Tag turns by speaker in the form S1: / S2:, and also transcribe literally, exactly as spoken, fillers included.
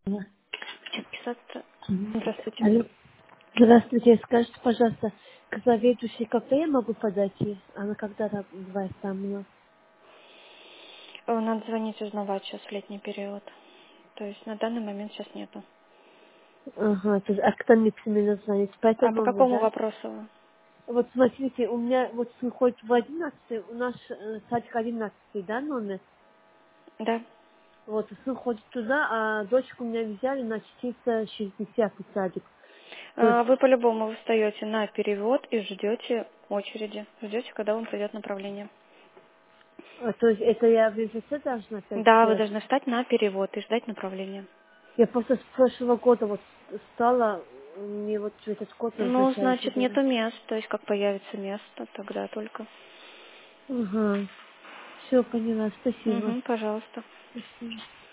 S1: Да.
S2: Сейчас писаться.
S1: Мгм.
S2: Здравствуйте.
S1: Алло. Здравствуйте, скажите, пожалуйста, к заведующей кафе я могу подойти? Она когда раб- бывает там у нас?
S2: Э, Надо звонить, узнавать сейчас в летний период. То есть на данный момент сейчас нету.
S1: Ага, то есть, а кто мне именно звонит? По
S2: А по
S1: этому номеру,
S2: какому
S1: да?
S2: вопросу?
S1: Вот смотрите, у меня вот сын ходит в одиннадцатый, у нас э, садик одиннадцатый, да, номер?
S2: Да.
S1: Вот, сын ходит туда, а дочку у меня взяли на четыреста шестидесятый садик. То есть,
S2: А, Вы по-любому встаете на перевод и ждете очереди. Ждете, когда вам придет направление.
S1: а, то есть это я в МФЦ должна опять
S2: Да, вы
S1: сделать?
S2: должны встать на перевод и ждать направления.
S1: Я просто с прошлого года вот стала, мне вот этот год
S2: Ну,
S1: назначают
S2: значит,
S1: уже.
S2: нету мест. То есть, как появится место, тогда только.
S1: Ага. Все, поняла. Спасибо.
S2: Угу, пожалуйста.
S1: Спасибо.